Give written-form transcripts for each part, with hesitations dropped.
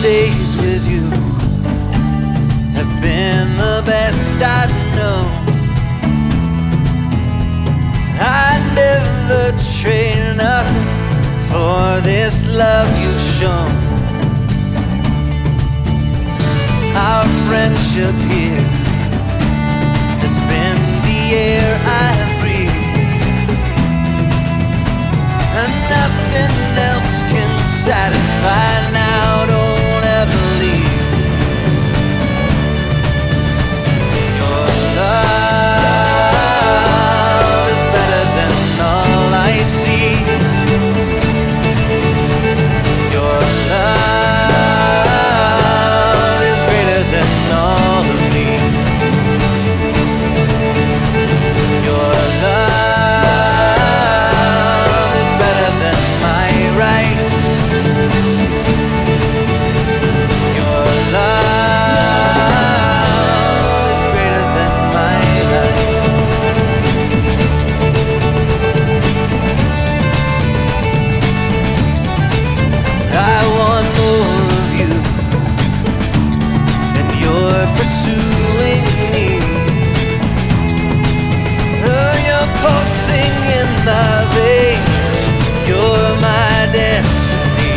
days with you have been the best I know. I never trade nothing for this love you've shown. Our friendship here has been the air I breathe, and nothing else can satisfy now. Don't ever leave. Your love is better than all I see. Your love is greater than all of me. Your love is better than my rights. Your love is greater than my life. I want more of you, and you're pursuing me. Oh, you're pulsing in my veins. You're my destiny.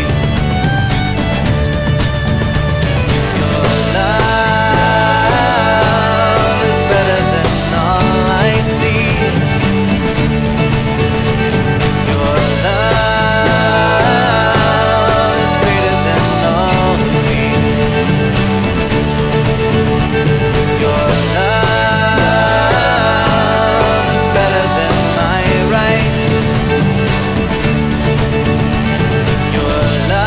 Your love is better than all I see. Your love is greater than all of me. Your love is better than my rights. Your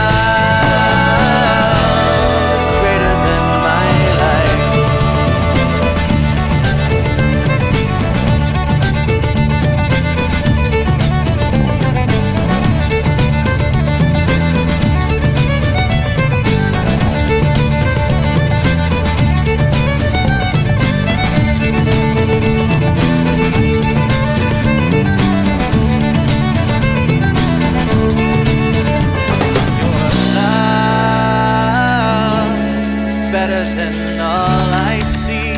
love is greater than my life. Your love is better than all I see.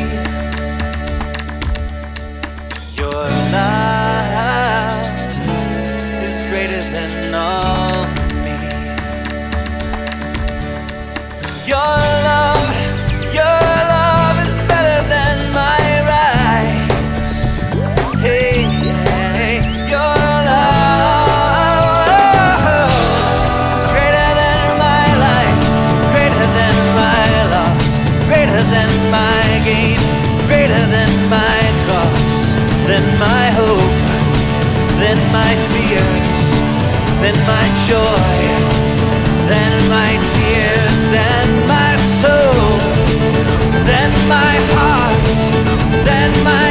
Your love is greater than all of me. Your love is better than my rights. Hey, hey, your love is greater than my life, greater than my loss, greater than my gain, greater than my cost, than my hope, than my fears, than my joy, than my tears, than my soul, than my heart, than my